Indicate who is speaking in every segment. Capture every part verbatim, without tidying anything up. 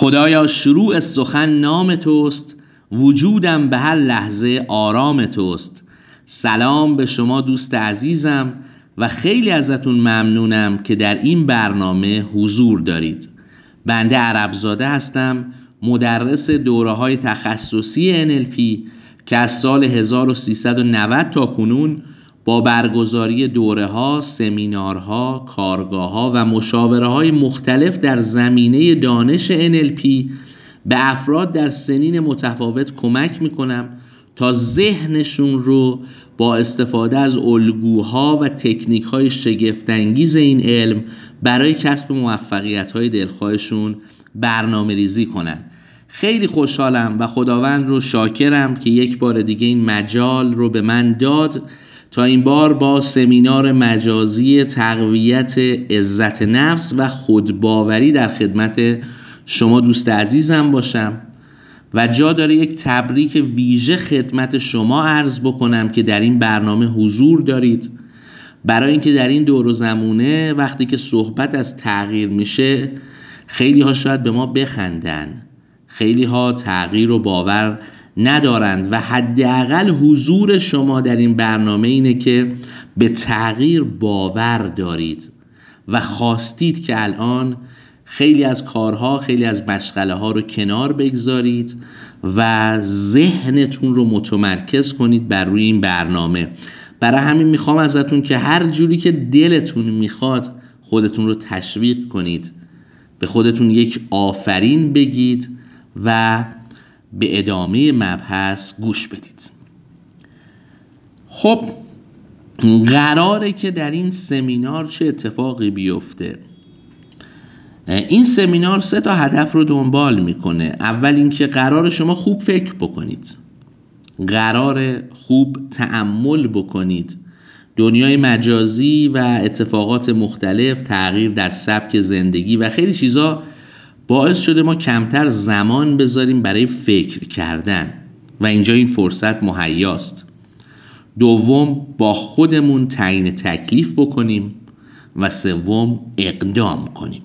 Speaker 1: خدایا شروع سخن نام توست، وجودم به هر لحظه آرام توست. سلام به شما دوست عزیزم و خیلی ازتون ممنونم که در این برنامه حضور دارید. بنده عربزاده هستم، مدرس دوره‌های تخصصی ان ال پی که از سال هزار و سیصد و نود تا کنون با برگزاری دوره‌ها، سمینارها، کارگاه‌ها و مشاوره‌های مختلف در زمینه دانش ان ال پی به افراد در سنین متفاوت کمک می‌کنم تا ذهنشون رو با استفاده از الگوها و تکنیک‌های شگفت‌انگیز این علم برای کسب موفقیت‌های دلخواهشون برنامه‌ریزی کنن. خیلی خوشحالم و خداوند رو شاکرم که یک بار دیگه این مجال رو به من داد تا این بار با سمینار مجازی تقویت عزت نفس و خودباوری در خدمت شما دوست عزیزم باشم و جا داره یک تبریک ویژه خدمت شما عرض بکنم که در این برنامه حضور دارید، برای اینکه در این دور و زمونه وقتی که صحبت از تغییر میشه خیلی ها شاید به ما بخندن، خیلی ها تغییر رو باور ندارند و حداقل حضور شما در این برنامه اینه که به تغییر باور دارید و خواستید که الان خیلی از کارها، خیلی از مشغله ها رو کنار بگذارید و ذهنتون رو متمرکز کنید بر روی این برنامه. برای همین میخوام ازتون که هر جوری که دلتون میخواد خودتون رو تشویق کنید، به خودتون یک آفرین بگید و به ادامه مبحث گوش بدید. خب قراره که در این سمینار چه اتفاقی بیفته؟ این سمینار سه تا هدف رو دنبال میکنه. اول اینکه قرار شما خوب فکر بکنید، قرار خوب تأمل بکنید. دنیای مجازی و اتفاقات مختلف، تغییر در سبک زندگی و خیلی چیزا باعث شده ما کمتر زمان بذاریم برای فکر کردن و اینجا این فرصت مهیاست. دوم، با خودمون تعیین تکلیف بکنیم و سوم اقدام کنیم.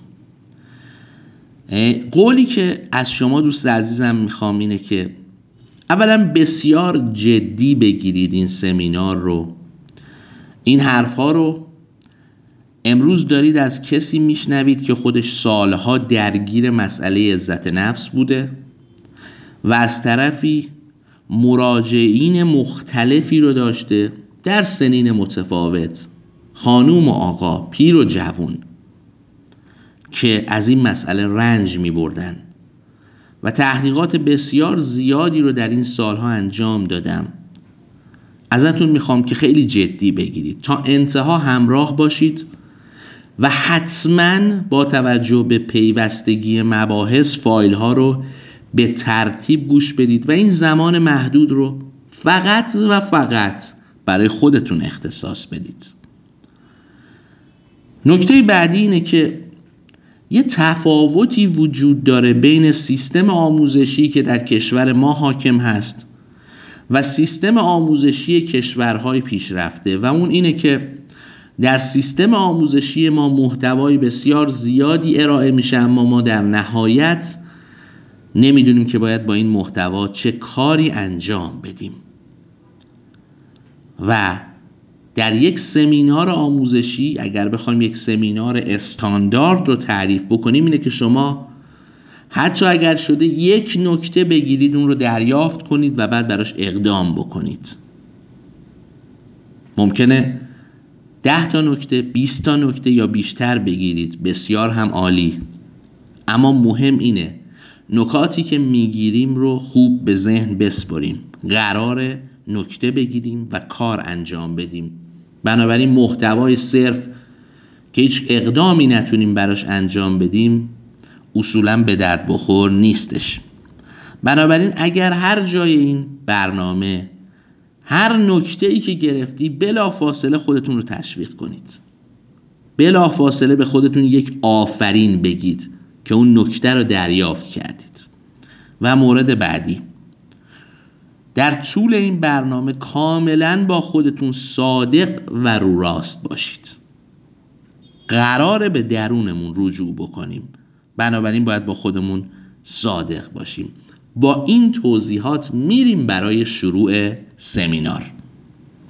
Speaker 1: قولی که از شما دوست عزیزم میخوام اینه که اولا بسیار جدی بگیرید این سمینار رو. این حرفا رو امروز دارید از کسی میشنوید که خودش سالها درگیر مسئله عزت نفس بوده و از طرفی مراجعین مختلفی رو داشته در سنین متفاوت، خانوم و آقا، پیر و جوون، که از این مسئله رنج می بردن و تحقیقات بسیار زیادی رو در این سالها انجام دادم. ازتون میخوام که خیلی جدی بگیرید، تا انتها همراه باشید و حتما با توجه به پیوستگی مباحث فایل ها رو به ترتیب گوش بدید و این زمان محدود رو فقط و فقط برای خودتون اختصاص بدید. نکته بعدی اینه که یه تفاوتی وجود داره بین سیستم آموزشی که در کشور ما حاکم هست و سیستم آموزشی کشورهای پیشرفته و اون اینه که در سیستم آموزشی ما محتوای بسیار زیادی ارائه میشه اما ما در نهایت نمیدونیم که باید با این محتوا چه کاری انجام بدیم. و در یک سمینار آموزشی اگر بخوایم یک سمینار استاندارد رو تعریف بکنیم اینه که شما حتی اگر شده یک نکته بگیرید اون رو دریافت کنید و بعد براش اقدام بکنید. ممکنه ده تا نکته، بیست تا نکته یا بیشتر بگیرید، بسیار هم عالی، اما مهم اینه نکاتی که میگیریم رو خوب به ذهن بسپاریم. قراره نکته بگیریم و کار انجام بدیم. بنابراین محتوای صرف که هیچ اقدامی نتونیم براش انجام بدیم اصولاً به درد بخور نیستش. بنابراین اگر هر جای این برنامه هر نکته‌ای که گرفتی بلا فاصله خودتون رو تشویق کنید، بلا فاصله به خودتون یک آفرین بگید که اون نکته رو دریافت کردید. و مورد بعدی، در طول این برنامه کاملا با خودتون صادق و رو راست باشید. قراره به درونمون رجوع بکنیم، بنابراین باید با خودمون صادق باشیم. با این توضیحات میریم برای شروع سمینار.